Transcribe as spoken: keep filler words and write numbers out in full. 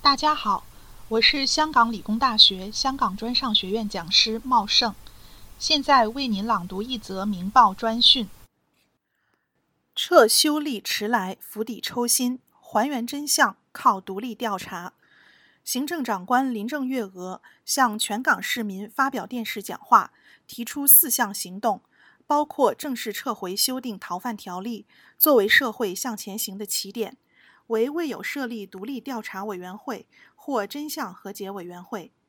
大家好，我是香港理工大学香港专上学院讲师茂盛，现在为您朗读一则明报专讯。撤修例迟来，釜底抽薪，还原真相靠独立调查。行政长官林郑月娥向全港市民发表电视讲话，提出四项行动，包括正式撤回修订逃犯条例，作为社会向前行的起点，为未有设立独立调查委员会或真相和解委员会。